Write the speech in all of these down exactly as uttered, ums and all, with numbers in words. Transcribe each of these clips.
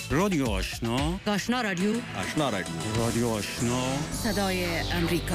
رادیو آشنا، آشنا رادیو، آشنا رادیو، رادیو آشنا، صدای امریکا.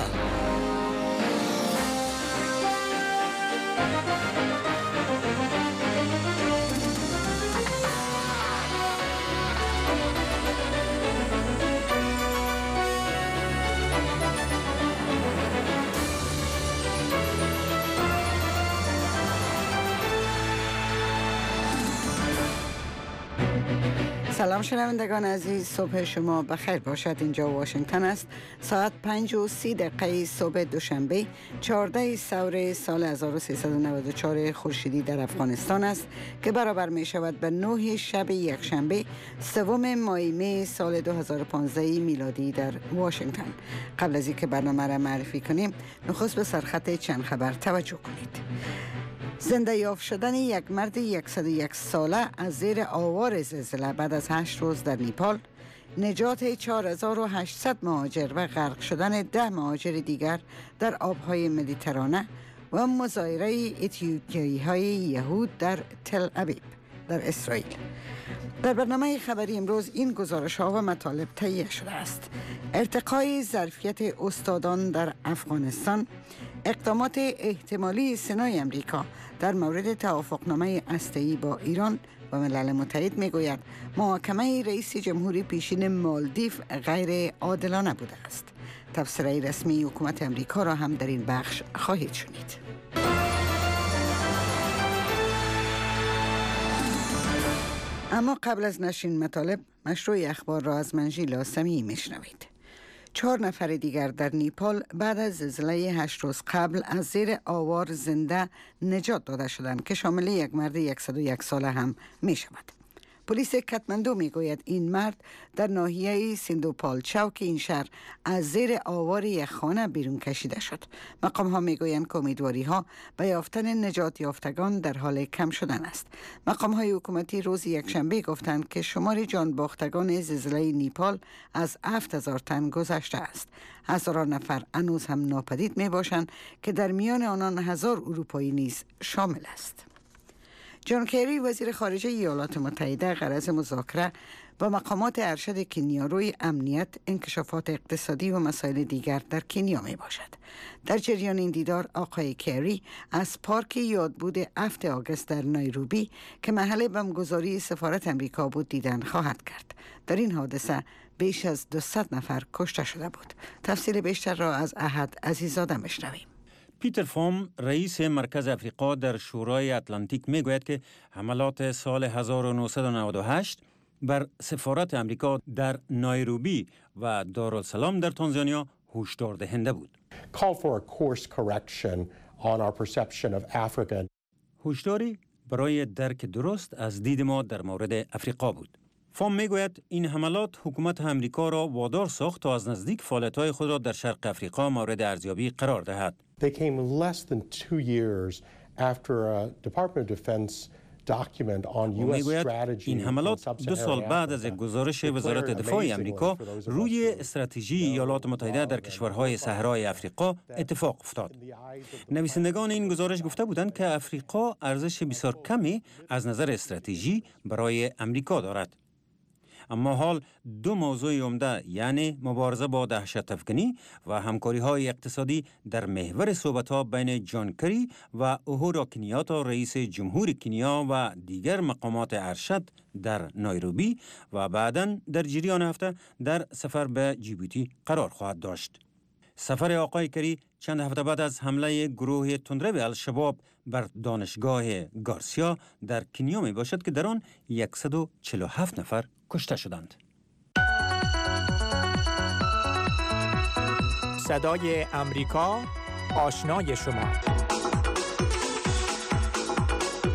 سلام شنوندگان عزیز، صبح شما بخیر باشد. اینجا واشنگتن است. ساعت پنج و سی دقیقه صبح دوشنبه چهارده سور سال هزار و سیصد و نود و چهار خورشیدی در افغانستان است که برابر می شود به نه شب یک شنبه سوم ماه می سال دو هزار و پانزده میلادی در واشنگتن. قبل از اینکه برنامه را معرفی کنیم، نخست به سرخط چند خبر توجه کنید. زنده یافت شدن یک مرد صد و یک ساله از زیر آوار زلزله بعد از هشت روز در نیپال، نجات چهار هزار و هشتصد مهاجر و غرق شدن ده مهاجر دیگر در آبهای مدیترانه و مظاهره اتیوپیایی های یهود در تل ابیب در اسرائیل. در برنامه خبری امروز این گزارش ها و مطالب تهیه شده است: ارتقای ظرفیت استادان در افغانستان، اقدامات احتمالی سنای امریکا در مورد توافقنامه هسته‌ای با ایران و ملل متحد میگوید محاکمه رئیس جمهوری پیشین مالدیو غیر عادلانه بوده است. تفسیر رسمی حکومت امریکا را هم در این بخش خواهید شنید. اما قبل از نشرین مطالب، مشروع اخبار را از من ژیلا سمیعی میشنوید. چهار نفر دیگر در نیپال بعد از زلزله هشت روز قبل از زیر آوار زنده نجات داده شدند که شامل یک مرد صد و یک ساله هم می شود. پلیس کاتماندو می گوید این مرد در ناحیه سیندوپال چوک این شهر از زیر آوار یک خانه بیرون کشیده شد. مقام ها می گویند که امیدواری ها به یافتن نجات یافتگان در حال کم شدن است. مقام های حکومتی روز یک شنبه گفتند که شمار جان باختگان زلزله نیپال از هفت هزار تن گذشته است. هزاران نفر هنوز هم ناپدید می باشند که در میان آنان هزار اروپایی نیز شامل است. جان کری وزیر خارجه ایالات متحده غرض مذاکره با مقامات ارشد کنیا روی امنیت، انکشافات اقتصادی و مسائل دیگر در کنیا می باشد. در جریان این دیدار آقای کری از پارک یادبود هفت آگوست در نایروبی که محل بمبگذاری سفارت امریکا بود دیدن خواهد کرد. در این حادثه بیش از دویست نفر کشته شده بود. تفصیل بیشتر را از احد عزیزاده میشنویم. پیتر فوم رئیس مرکز افریقا در شورای اتلانتیک میگوید که حملات سال هزار و نهصد و نود و هشت بر سفارت امریکا در نایروبی و دارالسلام در تانزانیا هشدار دهنده بود. Call for a course correction on our perception of Africa. هشداری برای درک درست از دید ما در مورد افریقا بود. فوم میگوید این حملات حکومت امریکا را وادار ساخت تا از نزدیک فعالیت‌های خود را در شرق افریقا مورد ارزیابی قرار دهد. They came less than two years after a Department of Defense document on U S strategy. این حملات دو سال بعد از گزارش وزارت دفاع امریکا روی استراتژی ایالات متحده در کشورهای صحرای افریقا اتفاق افتاد. نویسندگان این گزارش گفته بودند که افریقا ارزش بسیار کمی از نظر استراتژی برای امریکا دارد. اما حال دو موضوع عمده، یعنی مبارزه با دهشت افکنی و همکاری‌های اقتصادی در محور صحبت‌ها بین جان کری و اوهورو کنیاتا رئیس جمهور کنیا و دیگر مقامات ارشد در نایروبی و بعداً در جریان هفته در سفر به جیبوتی قرار خواهد داشت. سفر آقای کری چند هفته بعد از حمله گروه تندرو الشباب بر دانشگاه گارسیا در کنیا می باشد که در آن صد و چهل و هفت نفر کشته شدند. صدای امریکا، آشنای شما.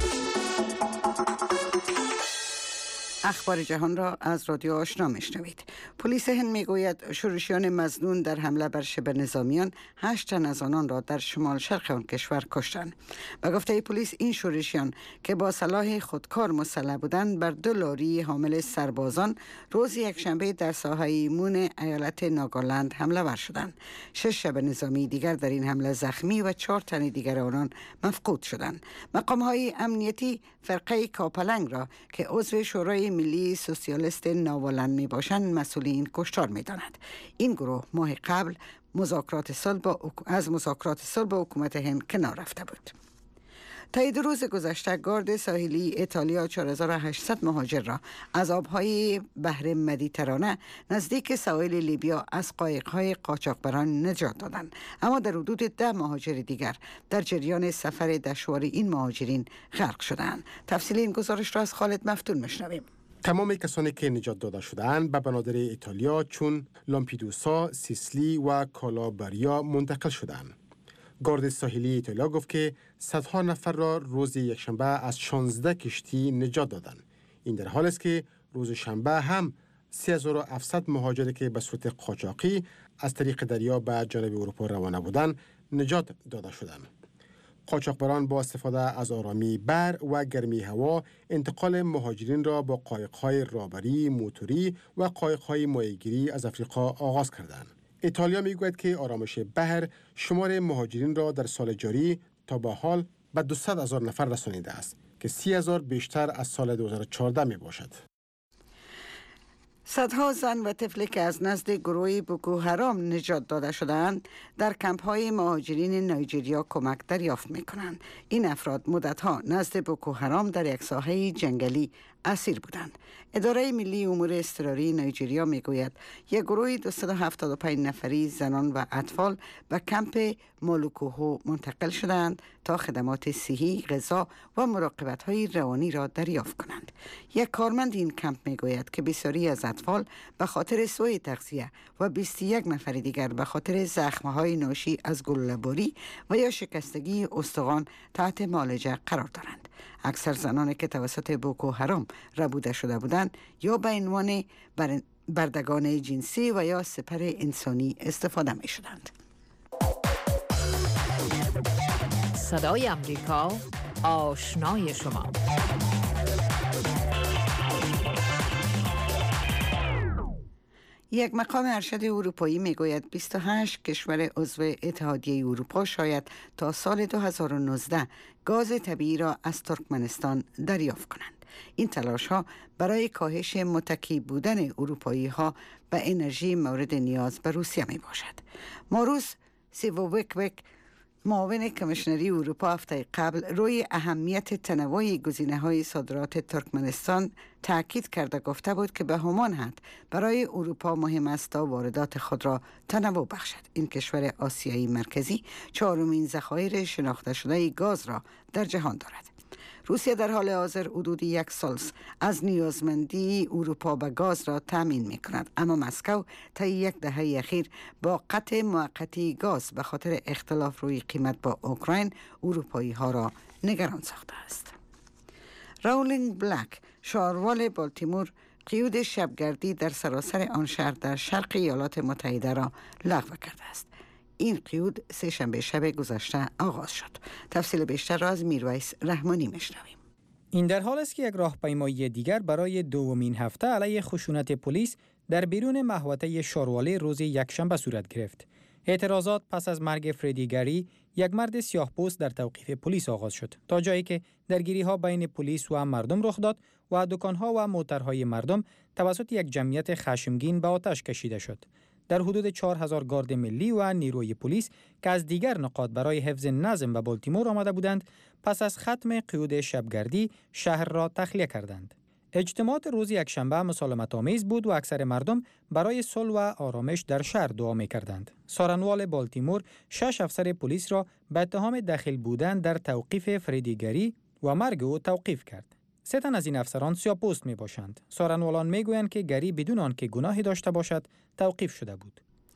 اخبار جهان را از رادیو آشنا میشنوید. پلیس هند میگوید شورشیان مظنون در حمله بر شبه نظامیان هشت تن از آنان را در شمال شرق آن کشور کشتند. به گفته پلیس این شورشیان که با سلاح خودکار مسلح بودند بر دو لاری حامل سربازان روز یکشنبه در ساحه مون ایالت ناگالند حمله ور شدند. شش شبه نظامی دیگر در این حمله زخمی و چهار تن دیگر آنان مفقود شدند. مقام‌های امنیتی فرقه کاپلنگ را که عضو شورای ملی سوسیالیست ناوالند می باشند مسئول این کشتار می داند. این گروه ماه قبل مذاکرات صلح با از مذاکرات صلح با حکومت هند کنار رفته بود. تا دو روز گذشته گارد ساحلی ایتالیا چهار هزار و هشتصد مهاجر را از آبهای بحر مدیترانه نزدیک سواحل لیبیا از قایق‌های قاچاقبران نجات دادند، اما در حدود ده مهاجر دیگر در جریان سفر دشوار این مهاجرین غرق شدند. تفصیل این گزارش را از خالد مفتون میشنویم. تمام کسانی که نجات داده شدند به بنادر ایتالیا چون لامپیدوسا، سیسلی و کالابریا منتقل شدند. گارد ساحلی ایتالیا گفت که صدها نفر را روز یکشنبه از شانزده کشتی نجات دادند. این در حالی است که روز شنبه هم سه هزار و هفتصد مهاجری که به صورت قاچاقی از طریق دریا به جانب اروپا روانه بودند نجات داده شدند. قاچاقبران با استفاده از آرامی بر و گرمی هوا انتقال مهاجرین را با قایق‌های رابری، موتوری و قایق‌های ماهیگیری از افریقا آغاز کردند. ایتالیا میگوید که آرامش بحر شمار مهاجرین را در سال جاری تا به حال به دویست هزار نفر رسانیده است که سی هزار بیشتر از سال دو هزار و چهارده می باشد. صدها زن و طفلی که از نزد گروه بوکو حرام نجات داده شدند در کمپ‌های مهاجرین نایجریا کمک دریافت می‌کنند. این افراد مدت‌ها نزد بوکو حرام در یک ساحه جنگلی اسیر بودند. اداره ملی امور اضطراری نایجریا میگوید یک گروه دویست و هفتاد و پنج نفری زنان و اطفال به کمپ مولوکوهو منتقل شدند تا خدمات صحی، غذا و مراقبت‌های روانی را دریافت کنند. یک کارمند این کمپ میگوید که بسیاری از اطفال به خاطر سوء تغذیه و بیست و یک نفر دیگر به خاطر زخم‌های ناشی از گلوله‌باری و یا شکستگی استخوان تحت معالجه قرار دارند. اکثر زنانی که توسط بوکو حرام ربوده شده بودند یا به عنوان بردگان جنسی و یا سپر انسانی استفاده می شدند. صدای امریکا، آشنای شما. یک مقام ارشد اروپایی میگوید بیست و هشت کشور عضو اتحادیه اروپا شاید تا سال دو هزار و نوزده گاز طبیعی را از ترکمنستان دریافت کنند. این تلاش ها برای کاهش متکی بودن اروپایی ها به انرژی مورد نیاز به روسیه می باشد. ماروس سیوویکویک معاون کمیشنری اروپا هفته قبل روی اهمیت تنوع گزینه‌های صادرات ترکمنستان تاکید کرده گفته بود که به همان حد برای اروپا مهم است تا واردات خود را تنوع بخشد. این کشور آسیایی مرکزی چهارمین ذخایر شناخته شده گاز را در جهان دارد. روسیه در حال حاضر حدود یک سالس از نیازمندی اروپا به گاز را تامین می کند، اما مسکو تا یک دهه اخیر با قطع موقتی گاز به خاطر اختلاف روی قیمت با اوکراین اروپایی ها را نگران ساخته است. راولینگ بلک، شهروال بالتیمور، قیود شبگردی در سراسر آن شهر در شرق ایالات متحده را لغو کرده است. این قیود سه شنبه شب گذشته آغاز شد. تفصیل بیشتر را از میرویس رحمانی میشنویم. این در حال است که یک راهپیمایی دیگر برای دومین هفته علیه خشونت پلیس در بیرون محوطه شارواله روز یکشنبه صورت گرفت. اعتراضات پس از مرگ فردی گری، یک مرد سیاه‌پوست در توقیف پلیس آغاز شد، تا جایی که درگیری‌ها بین پلیس و مردم رخ داد و دکان‌ها و موترهای مردم توسط یک جمعیت خشمگین به آتش کشیده شد. در حدود چهار هزار گارد ملی و نیروی پلیس که از دیگر نقاط برای حفظ نظم به بالتیمور آمده بودند، پس از ختم قیود شبگردی شهر را تخلیه کردند. اجتماعات روز یکشنبه مسالمت‌آمیز بود و اکثر مردم برای صلح و آرامش در شهر دعا می‌کردند. سارنوال بالتیمور شش افسر پلیس را به اتهام دخیل بودن در توقیف فردی گری و مرگ او توقیف کرد. سه تن از این افسران سیاه‌پوست می باشند. سارنوالان می گویند که گری بدون آنکه گناهی داشته باشد توقیف شده بود.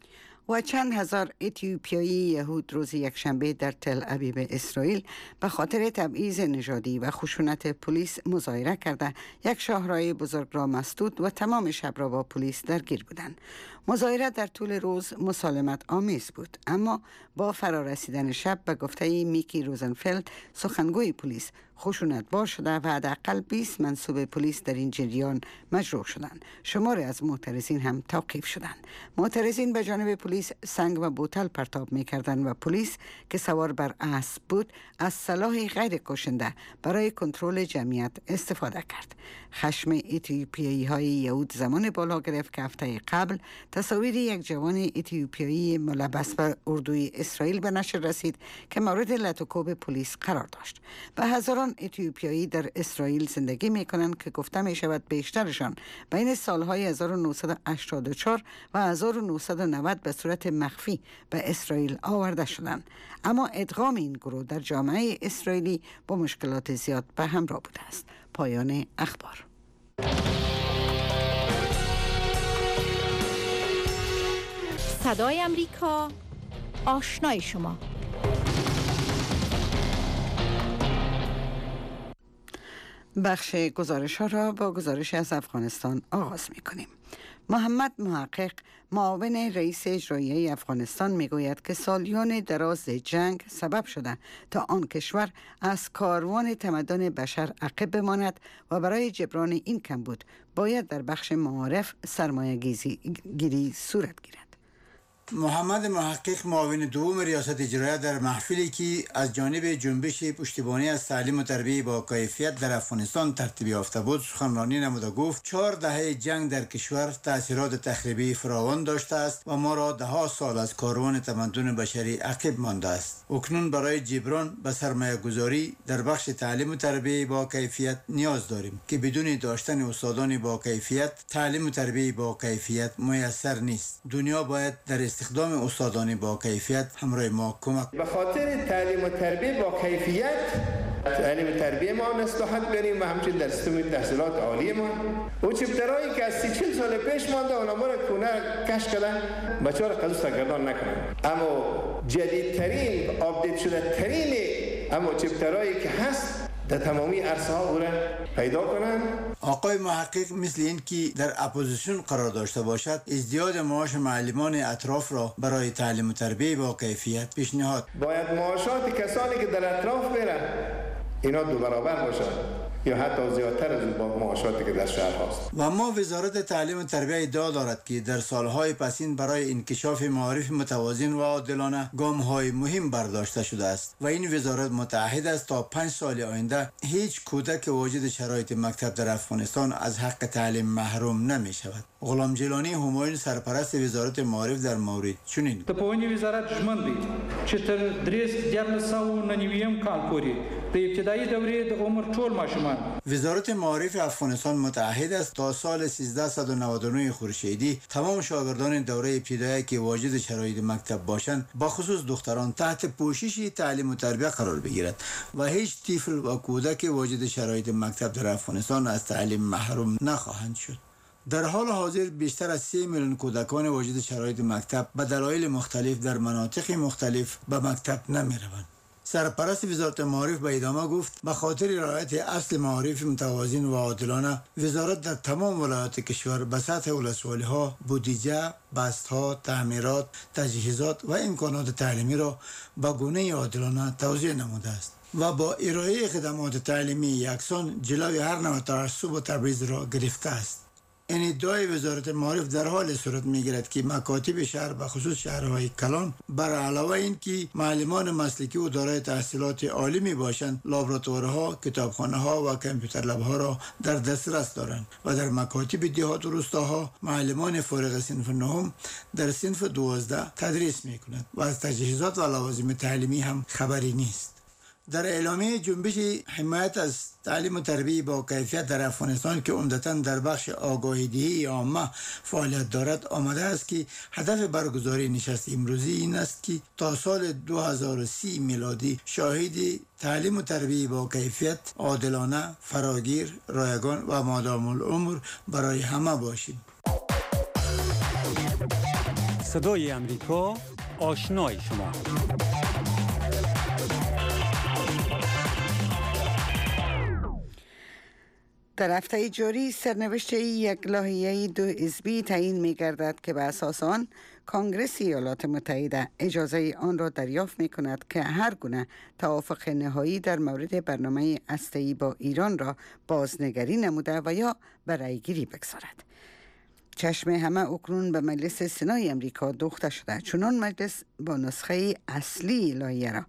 و چند هزار اتیوپیایی یهود روز یکشنبه در تل ابیب اسرائیل به خاطر تبعیض نژادی و خشونت پلیس مظاهره کرده یک شاهراه بزرگ را مسدود و تمام شب را با پلیس درگیر بودند. مظاهره در طول روز مسالمت آمیز بود، اما با فرارسیدن شب به گفته میکی روزنفلد سخنگوی پلیس خشونتبار شده و حداقل بیست منصوب پلیس در این جریان مجروح شدند. شماری از معترضین هم توقیف شدند. معترضین به جانب پلیس سنگ و بوتل پرتاب می‌کردند و پلیس که سوار بر اسب بود از سلاح غیر کشنده برای کنترل جمعیت استفاده کرد. خشم اتیوپیایی های یهود زمان بالا گرفت که هفته قبل تصاویر یک جوان اتیوپیایی ملبس به اردوی اسرائیل به نشر رسید که مورد لطوکوب پلیس قرار داشت. به هزاران اتیوپیایی در اسرائیل زندگی می کنند که گفته می شود بیشترشان بین سالهای هزار و نهصد و هشتاد و چهار و هزار و نهصد و نود به صورت مخفی به اسرائیل آورده شدند. اما ادغام این گروه در جامعه اسرائیلی با مشکلات زیاد به همراه بوده است. پایان اخبار. صدای امریکا، آشنای شما. بخش گزارش ها را با گزارش از افغانستان آغاز می کنیم. محمد محقق، معاون رئیس اجرایی افغانستان، می گوید که سالیان دراز جنگ سبب شده تا آن کشور از کاروان تمدن بشر عقب بماند و برای جبران این کمبود باید در بخش معارف سرمایه گیری صورت گیرد. محمد محقق، معاون دوم ریاست اجرایی، در محفلی که از جانب جنبش پشتیبانی از تعلیم و تربیت با کیفیت در افغانستان ترتیب یافته بود سخنرانی نموده گفت چهار دهه جنگ در کشور تاثیرات تخریبی فراوان داشته است و ما را ده ها سال از کاروان تمدن بشری عقب مانده است. اکنون برای جبران به سرمایه گذاری در بخش تعلیم و تربیت با کیفیت نیاز داریم که بدون داشتن استادان با کیفیت تعلیم و تربیت با کیفیت میسر نیست. دنیا باید در استخدام استادان با کیفیت همراه ما کمک. به خاطر تعلیم و تربیت با کیفیت، تعلیم و تربیت ما اصلاحات بریم و همچنین در سیستم تحصیلات عالی ما او چپترایی که از سی چل سال پیش مانده اونا رو کونه کش کردن بچه‌ها رو قضا سرگردان نکنن. اما جدیدترین آپدیت شده ترین اما چپترایی که هست در تمامی عرصه ها بوده پیدا کنن. آقای محقق مثل این که در اپوزیشن قرار داشته باشد ازدیاد معاش معلمان اطراف را برای تعلیم و تربیت با کیفیت پیشنهاد. باید معاشات کسانی که در اطراف برن اینا دو برابر باشد یا حتی زیادتر از با معاشاتی که در شهر هست. و ما وزارت تعلیم و تربیت ادعا دارد که در سالهای پسین برای انکشاف معارف متوازن و عادلانه گام‌های مهم برداشته شده است و این وزارت متعهد است تا پنج سال آینده هیچ کودک واجد شرایط مکتب در افغانستان از حق تعلیم محروم نمی شود. غلام جیلانی همایون، سرپرست وزارت معارف، در مورد چنین: د پوهنې وزارت ژمن دی چې تر درې دیارلس سوه نهه نویم کال پورې د ابتدایي دورې د عمر ټول ماشومان. وزارت معارف افغانستان متعهد است تا سال سیزده نود و نه خورشیدی تمام شاگردان دوره ابتدایی که واجد شرایط مکتب باشند، با خصوص دختران، تحت پوشش تعلیم و تربیت قرار بگیرد و هیچ طفل و کودک واجد شرایط مکتب در افغانستان از تعلیم محروم نخواهند شد. در حال حاضر بیشتر از سه میلیون کودکان واجد شرایط مکتب به دلایل مختلف در مناطق مختلف به مکتب نمی روند. سرپرست وزارت معارف به ادامه گفت به خاطر رعایت اصل معارف متوازن و عادلانه، وزارت در تمام ولایات کشور به سطح ولسوالی ها بودجه، بست ها، تعمیرات، تجهیزات و امکانات تعلیمی را به گونه عادلانه توزیع نموده است و با ارائه خدمات تعلیمی یکسان جلوی هر نوع تعصب و تبعیض را گرفته است. این ادعای وزارت معارف در حال صورت میگیرد که مکاتب شهر به خصوص شهرهای کلان بر علاوه این که معلمان مسلکی و دارای تحصیلات عالی می باشند، لابراتوارها، کتابخانه ها و کامپیوتر لب ها را در دسترس دارند و در مکاتب دیهات و روستاها معلمان فارغ صنف نهم در صنف دوازده تدریس می کنند و از تجهیزات و لوازم تعلیمی هم خبری نیست. در اعلامیه جنبش حمایت از تعلیم و تربیت با کیفیت در افغانستان که عمدتاً در بخش آگاهی‌دهی عامه فعالیت دارد آمده است که هدف برگزاری نشست امروزی این است که تا سال دو هزار و سی میلادی شاهد تعلیم و تربیت با کیفیت، عادلانه، فراگیر، رایگان و مادام العمر برای همه باشیم. صدای امریکا، آشنای شما. در هفته جاری سرنوشت یک لایحه دو حزبی تعیین می گردد که به اساس آن کنگره ایالات متحده اجازه آن را دریافت می کند که هر گونه توافق نهایی در مورد برنامه هسته‌ای با ایران را بازنگری نموده و یا به رأی‌گیری بگذارد. چشم همه اکنون به مجلس سنای امریکا دوخته شده، چنان مجلس با نسخه اصلی لایحه را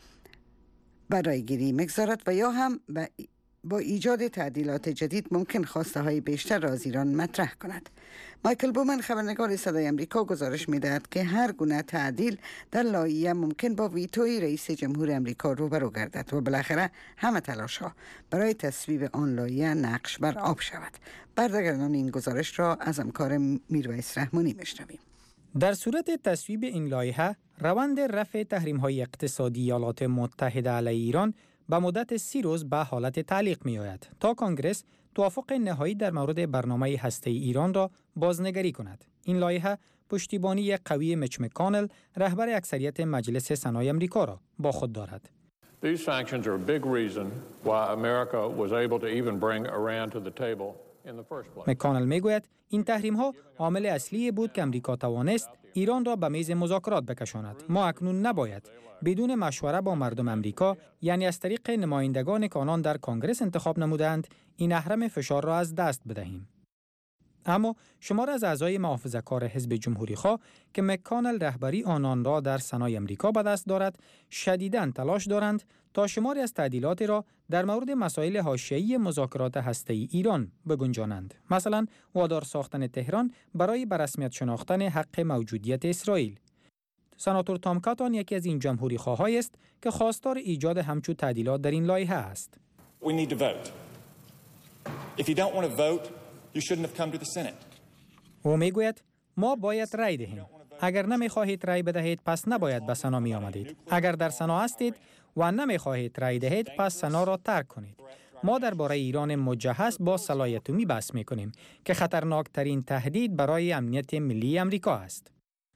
به رأی‌گیری می‌گذارد و یا هم به با ایجاد تعدیلات جدید ممکن خواسته های بیشتر را از ایران مطرح کند. مایکل بومن خبرنگار صدای امریکا گزارش می‌دهد که هر گونه تعدیل در لایحه ممکن با ویتوی رئیس جمهور امریکا روبرو گردد و بالاخره همه تلاش‌ها برای تصویب آن لایحه نقش بر آب شود. بردهگردان این گزارش را از همکار میرویس رحمانی میشنویم. در صورت تصویب این لایحه، روند رفع تحریم‌های اقتصادی ایالات متحده علیه ایران به مدت سی روز به حالت تعلیق می آید تا کنگره توافق نهایی در مورد برنامه هسته‌ای ایران را بازنگری کند. این لایحه پشتیبانی قوی میچ مکانل، رهبر اکثریت مجلس سنای امریکا را با خود دارد. These sanctions are a big reason why America was able to even bring Iran to the table in the first place. مکانل میگوید این تحریم ها عامل اصلی بود که امریکا توانست ایران را به میز مذاکرات بکشاند. ما اکنون نباید بدون مشوره با مردم امریکا، یعنی از طریق نمایندگان که آنان در کنگره انتخاب نمودند، این اهرم فشار را از دست بدهیم. اما شمار از اعضای محافظه‌کار حزب جمهوری‌خواه که مکانل رهبری آنان را در سنای امریکا به دست دارد، شدیداً تلاش دارند تا شماری از تعدیلات را در مورد مسائل حاشیه‌ای مذاکرات هسته‌ای ایران بگنجانند. مثلا وادار ساختن تهران برای به رسمیت شناختن حق موجودیت اسرائیل. سناتور تام کاتون یکی از این جمهوری‌خواه‌هایی است که خواستار ایجاد همچون تعدیلات در این لایحه است. We need to vote. If you don't want to vote, you shouldn't have come to the Senate. او میگوید ما باید رأی دهیم. اگر نمیخواهید رأی بدهید پس نباید به سنا می آمدید. اگر در سنا هستید و نمیخواهید رأی دهید پس سنا را ترک کنید. ما درباره ایران مجهز با سلاح اتمی بحث می‌کنیم که خطرناکترین تهدید برای امنیت ملی امریکا است.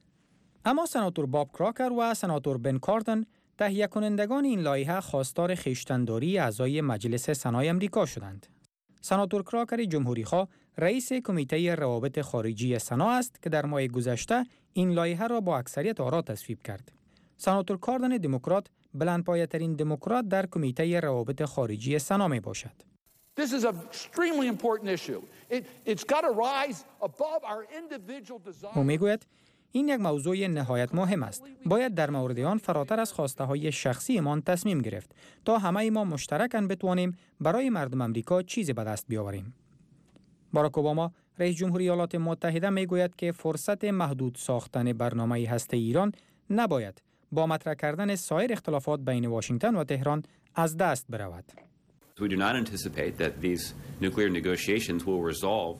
اما سناتور باب کراکر و سناتور بن کاردن، تهیه کنندگان این لایحه، خواستار خویشتن‌داری اعضای مجلس سنای امریکا شدند. سناتور کراکر جمهوری‌خواه رئیس کمیته روابط خارجی سنا است که در ماه گذشته این لایحه را با اکثریت آرا تصویب کرد. سناتور کاردن دموکرات بلندپایه‌ترین دموکرات در کمیته روابط خارجی سنا می باشد. This is an extremely important issue. It, it's got to rise above our individual desires. او میگوید این یک موضوع نهایت مهم است. باید در مورد آن فراتر از خواسته های شخصی ما تصمیم گرفت تا همه ما مشترکاً بتوانیم برای مردم امریکا چیزی به دست بیاوریم. باراک اوباما رئیس جمهوری ایالات متحده میگوید که فرصت محدود ساختن برنامه هسته ایران نباید با مطرح کردن سایر اختلافات بین واشنگتن و تهران از دست برود. We do not anticipate that these nuclear negotiations will resolve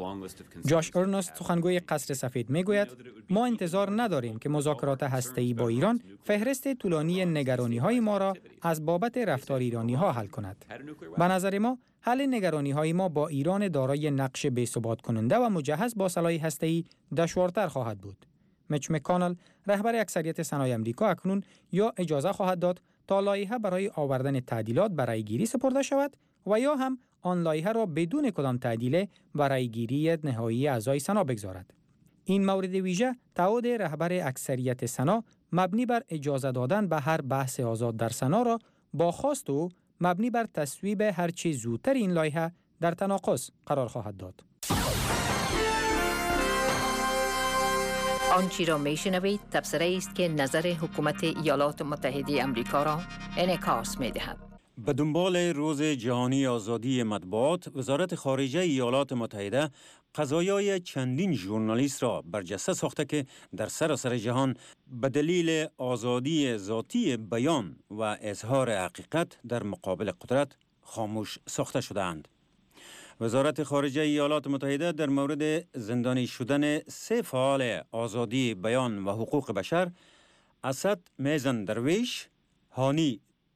جاش ارنست، سخنگوی قصر سفید، میگوید ما انتظار نداریم که مذاکرات هسته‌ای با ایران فهرست طولانی نگرانی‌های ما را از بابت رفتار ایرانی‌ها حل کند. به نظر ما حل نگرانی‌های ما با ایران دارای نقش بی‌ثبات کننده و مجهز با سلاح هسته‌ای دشوارتر خواهد بود. میچ مکانل، رهبر اکثریت سنای امریکا، اکنون یا اجازه خواهد داد تا لایحه برای آوردن تعدیلات برای گیری سپرده شود و یا هم آن لایحه را بدون کدام تعدیل برای گیری نهایی اعضای سنا بگذارد. این مورد ویژه تعهد رهبر اکثریت سنا مبنی بر اجازه دادن به هر بحث آزاد در سنا را با خواست او مبنی بر تصویب هر چه زودتر این لایحه در تناقض قرار خواهد داد. آنچه را میشنوید تبصره است که نظر حکومت ایالات متحده آمریکا را انعکاس می‌دهد. به دنبال روز جهانی آزادی مطبوعات، وزارت خارجه ایالات متحده قضایای چندین ژورنالیست را برجسته ساخته که در سراسر جهان به دلیل آزادی ذاتی بیان و اظهار حقیقت در مقابل قدرت خاموش ساخته شده‌اند. وزارت خارجه ایالات متحده در مورد زندانی شدن سه فعال آزادی بیان و حقوق بشر، اسد میزن درویش، هانی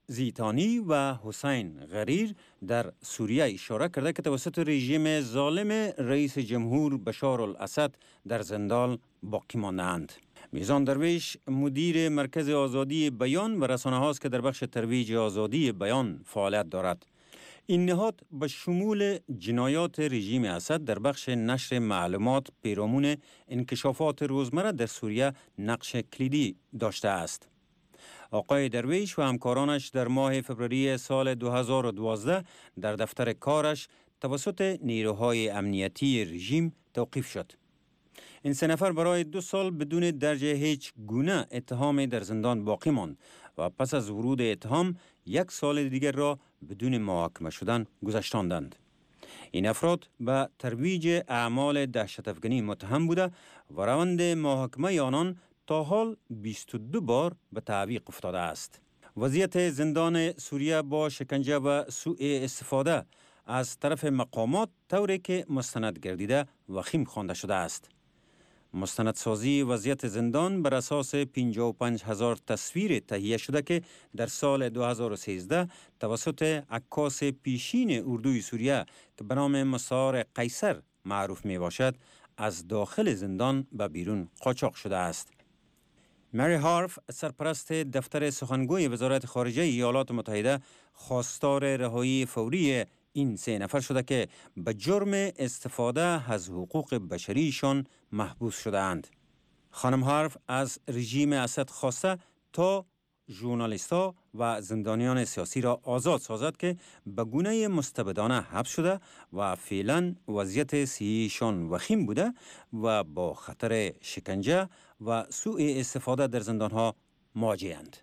زیتانی و حسین غریر در سوریه اشاره کرده که توسط رژیم ظالم رئیس جمهور بشار الاسد در زندان باقی مانده‌اند. میزان درویش مدیر مرکز آزادی بیان و رسانه هاست که در بخش ترویج آزادی بیان فعالیت دارد. این نهاد به شمول جنایات رژیم اسد در بخش نشر معلومات پیرامون انکشافات روزمره در سوریه نقش کلیدی داشته است. آقای درویش و همکارانش در ماه فوریه سال دو هزار و دوازده در دفتر کارش توسط نیروهای امنیتی رژیم توقیف شد. این سه نفر برای دو سال بدون درج هیچ گونه اتهام در زندان باقی ماند و پس از ورود اتهام یک سال دیگر را بدون محاکمه شدن گذشتاندند. این افراد به ترویج اعمال دهشت افغانی متهم بوده و روند محاکمه آنان تا حال بیست و دو بار به تعویق افتاده است. وضعیت زندان سوریه با شکنجه و سوء استفاده از طرف مقامات طوری که مستند گردیده وخیم خوانده شده است. مستندسازی وضعیت زندان بر اساس پنجاه و پنج هزار تصویر تهیه شده که در سال دو هزار و سیزده توسط عکاس پیشین اردوی سوریه که به نام مسار قیصر معروف می باشد از داخل زندان به بیرون قاچاق شده است. مری هارف سرپرست دفتر سخنگوی وزارت خارجه ایالات متحده خواستار رهایی فوری این سه نفر شده که به جرم استفاده از حقوق بشریشان محبوس شده اند. خانم هارف از رژیم اسد خواسته تا ژورنالیست‌ها و زندانیان سیاسی را آزاد سازد که به گونه مستبدانه حبس شده و فعلا وضعیت صحیشان وخیم بوده و با خطر شکنجه و سوء استفاده در زندانها مواجه‌اند.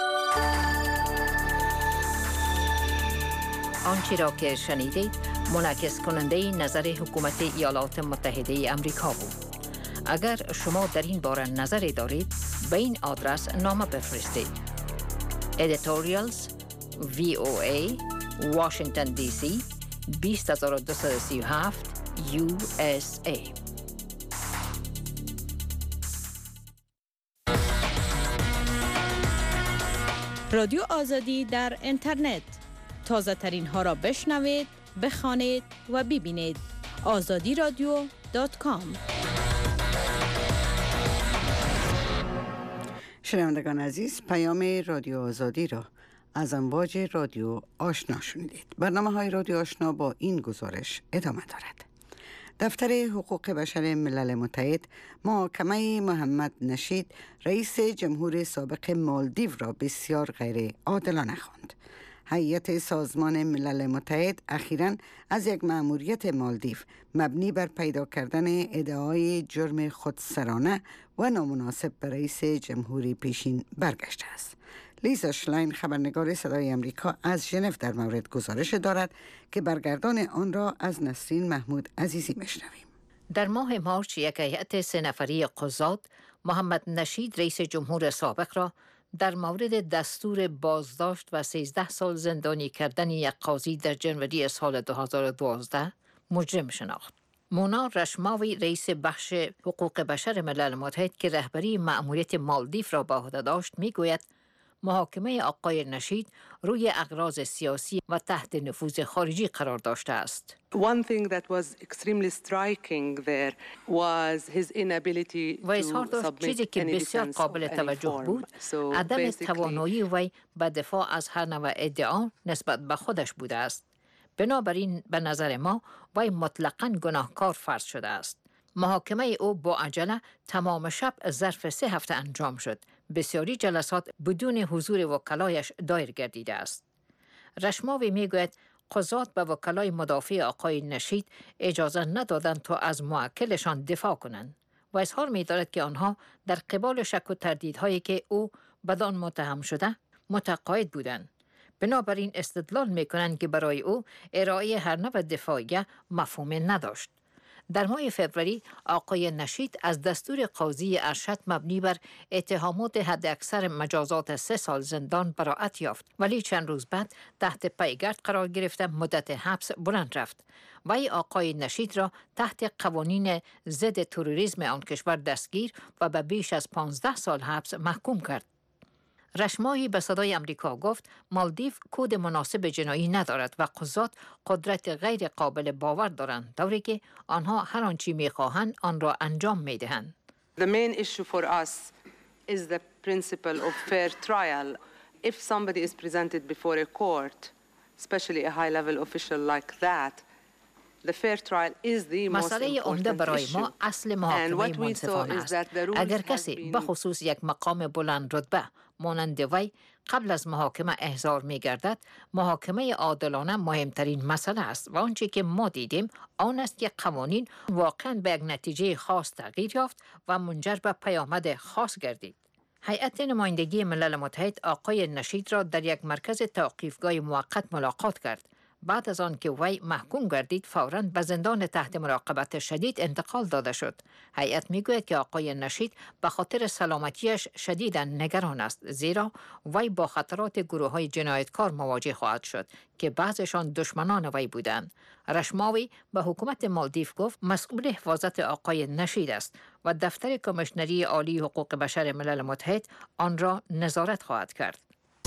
آنچه را که شنیدید منعکس کننده نظر حکومت ایالات متحده امریکا بود. اگر شما در این باره نظری دارید به این آدرس نامه بفرستید. Editorials وی او ای Washington دی سی بیست هزار و دویست و سی و هفت یو اس ای. رادیو آزادی در اینترنت. تازه ترین ها را بشنوید، بخوانید و ببینید. آزادی رادیو دات کام. شنوندگان عزیز، پیام رادیو آزادی را از امواج رادیو آشنا شنیدید. برنامه های رادیو آشنا با این گزارش ادامه دارد. دفتر حقوق بشر ملل متحد محاکمه محمد نشید رئیس جمهور سابق مالدیو را بسیار غیر عادلانه خواند. هیئت سازمان ملل متحد اخیراً از یک مأموریت مالدیو مبنی بر پیدا کردن ادعای جرم خودسرانه و نامناسب به رئیس جمهوری پیشین برگشته است. لیزا شلاین خبرنگار صدای امریکا از ژنو در مورد گزارش دارد که برگردان آن را از نسرین محمود عزیزی میشنویم. در ماه مارس یک هیئت سه نفری قضات محمد نشید رئیس جمهور سابق را در مورد دستور بازداشت و سیزده سال زندانی کردن یک قاضی در جنوری سال دو هزار و دوازده مجرم شناخت. مونا رشماوی رئیس بخش حقوق بشر ملل متحد که رهبری مأموریت مالدیو را به عهده داشت میگوید محاکمه آقای نشید روی اغراض سیاسی و تحت نفوذ خارجی قرار داشته است. One thing that was extremely striking there was his inability و اظهار داشت چیزی که بسیار قابل توجه بود عدم توانایی وی به دفاع از هر نوع ادعا نسبت به خودش بوده است. بنابراین به نظر ما وی مطلقاً گناهکار فرض شده است. محاکمه او با عجله تمام شب ظرف سه هفته انجام شد. بسیاری جلسات بدون حضور وکلایش دایر گردیده است. رشماوی میگوید قضات به وکلای مدافع آقای نشید اجازه ندادند تا از موکلشان دفاع کنند و اظهار می‌دارد که آنها در قبال شک و تردیدهایی که او بدان متهم شده متقاعد بودند. بنابراین استدلال می‌کنند که برای او ارائه هر نوع دفاعیه مفهوم نداشت. در ماه فوریه آقای نشید از دستور قاضی ارشد مبنی بر اتهامات حداکثر مجازات سه سال زندان براءت یافت، ولی چند روز بعد تحت پیگرد قرار گرفته مدت حبس بلند رفت. وی آقای نشید را تحت قوانین ضد تروریسم آن کشور دستگیر و به بیش از پانزده سال حبس محکوم کرد. رشماهی به صدای امریکا گفت مالدیو کد مناسب جنایی ندارد و قضات قدرت غیر قابل باور دارند، طوری که آنها هر آنچه می‌خواهند آن را انجام می‌دهند. The main issue for us is the principle of fair trial. If somebody is presented before a court, especially a high-level official like that, the fair trial is the most مسئله عمده important برای issue. ما اصل محاکمه And what we saw منصفانه is است. that the rules اگر have کسی been- به خصوص یک مقام بلند رتبه مانند وی قبل از محاکمه احضار می گردد، محاکمه عادلانه مهمترین مسئله است و آنچه که ما دیدیم آن است که قوانین واقعا به یک نتیجه خاص تغییر یافت و منجر به پیامد خاص گردید. هیئت نمایندگی ملل متحد آقای نشید را در یک مرکز توقیفگاه موقت ملاقات کرد. بعد از آن که وی محکوم گردید فوراً به زندان تحت مراقبت شدید انتقال داده شد. هیئت میگوید که آقای نشید به خاطر سلامتیش شدیداً نگران است، زیرا وی با خطرات گروه های جنایتکار مواجه خواهد شد که بعضشان دشمنان وی بودند. رشماوی به حکومت مالدیو گفت مسئول حفاظت آقای نشید است و دفتر کمیشنری عالی حقوق بشر ملل متحد آن را نظارت خواهد کرد.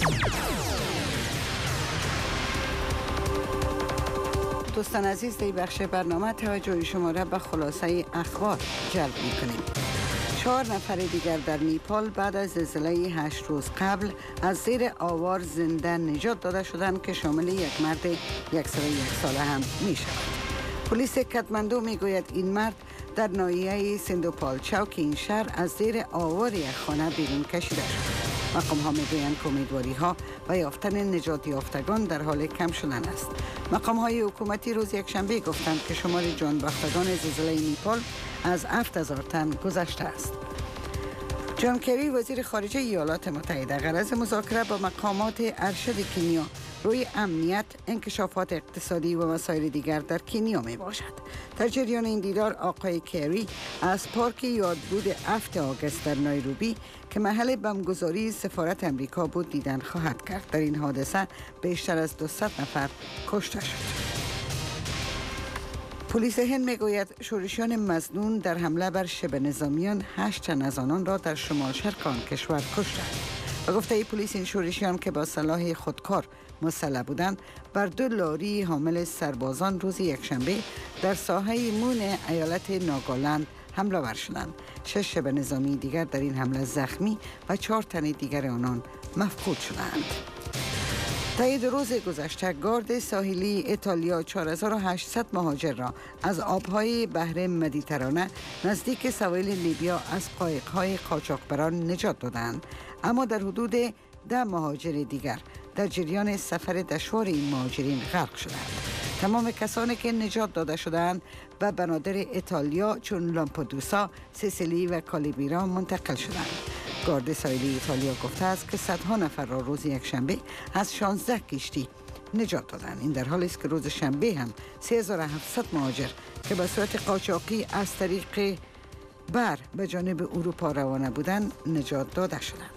دوستان عزیز، در بخش برنامه توجه شما را به خلاصه اخبار جلب می‌کنیم. چهار نفر دیگر در نیپال بعد از زلزله هشت روز قبل از زیر آوار زنده نجات داده شدند که شامل یک مرد یک سال یک ساله هم می شود. پلیس کاتماندو می گوید این مرد در ناحیه سندوپال چوک این شهر از زیر آوار یک خانه بیرون کشیده شد. مقام ها می گویند که امیدواری ها و یافتن نجات یافتگان در حال کم شدن است. مقام های حکومتی روز یک شنبه گفتند که شمار جان باختگان زلزله نیپال از هفت هزار تن گذشته است. جان کری وزیر خارجه ایالات متحده غرض مذاکره با مقامات ارشد کنیا روی امنیت، انکشافات اقتصادی و مسائل دیگر در کنیا می باشد. در جریان این دیدار آقای کری از پارک یادبود هفت آگوست در نایروبی که محل بمبگذاری سفارت امریکا بود دیدن خواهد کرد. در این حادثه بیشتر از دویست نفر کشته شد. پلیس هند میگوید شورشیان مظنون در حمله بر شبه نظامیان هشت تن از آنان را در شمال شرق آن کشور کشتند. و گفته پلیس این شورشیان که با سلاح خودکار مسلح بودند بر دو لاری حامل سربازان روز یکشنبه در ساحه مون ایالت ناگالند حمله ور شدند. شش شبه نظامی دیگر در این حمله زخمی و چهار تن دیگر آنان مفقود شدند. طی دو روز گذشته گارد ساحلی ایتالیا چهار هزار و هشتصد مهاجر را از آبهای بحر مدیترانه نزدیک سواحل لیبیا از قایق‌های قاچاقبران نجات دادند، اما در حدود ده مهاجر دیگر در جریان سفر دشوار این مهاجرین غرق شدند. تمام کسانی که نجات داده شدند به بنادر ایتالیا چون لامپدوسا، سیسیلی و کالیبرا منتقل شدند. گارد ساحلی ایتالیا گفته است که صدها نفر را روز یک شنبه از شانزده کشتی نجات دادند. این در حالی است که روز شنبه هم سه هزار و هفتصد مهاجر که به صورت قاچاقی از طریق بر به جانب اروپا روانه بودند نجات داده شدند.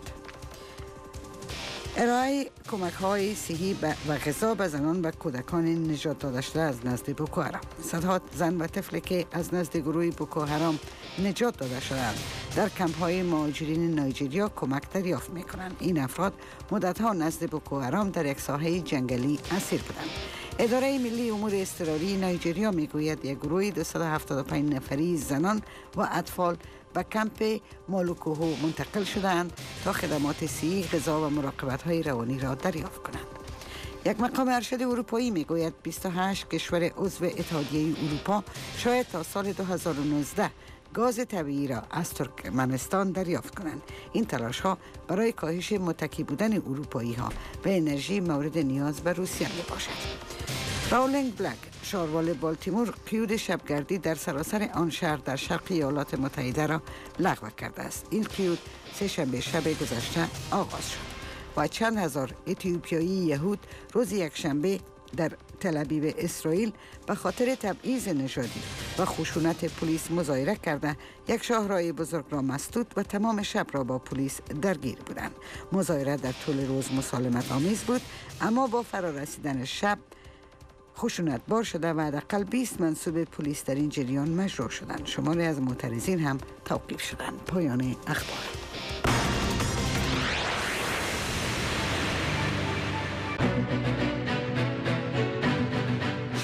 ارائه کمک های صحی و غذا به زنان و کودکان نجات داده شده از نزد بوکو حرام. صدها زن و طفلی که از نزد گروه بوکو حرام نجات داده شدند در کمپ های مهاجرین نایجریا کمک دریافت می کنند. این افراد مدت ها نزد بوکو حرام در یک ساحه جنگلی اسیر بودند. اداره ملی امور اضطراری نایجریا می گوید یک گروه دویست و هفتاد و پنج نفری زنان و اطفال به کمپ مالوکوهو منتقل شدند تا خدمات صحی، غذا و مراقبت های روانی را دریافت کنند. یک مقام ارشد اروپایی می گوید بیست و هشت کشور عضو اتحادیه اروپا شاید تا سال دو هزار و نوزده گاز طبیعی را از ترکمنستان دریافت کنند. این تلاش ها برای کاهش متکی بودن اروپایی ها به انرژی مورد نیاز به روسیه می باشد. راولینگ بلک، شاروال بالتیمور، قیود شبگردی در سراسر آن شهر در شرق ایالات متحده را لغو کرده است. این قیود سه شنبه شب گذشته آغاز شد و چند هزار اتیوپیایی یهود روز یک شنبه در تل ابیب اسرائیل به خاطر تبعیض نژادی و خشونت پلیس مظاهره کرده یک شاهراه بزرگ را مسدود و تمام شب را با پلیس درگیر بودند. مظاهره در طول روز مسالمت آمیز بود، اما با فرارسیدن شب خشونت بار شده و حداقل بیست منصوب پلیس در این جریان مجروح شدند. شماری از معترضین هم توقیف شدند. پایان اخبار.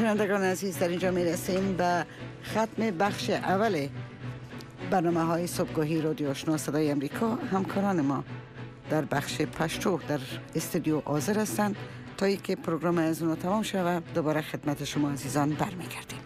شنوندگان عزیز، در اینجا می رسیم به ختم بخش اول برنامه های صبحگاهی رادیو آشنا صدای امریکا. همکاران ما در بخش پشتو در استودیو حاضر هستند تا اینکه پروگرام از اونو تمام شود دوباره خدمت شما عزیزان برمیگردیم.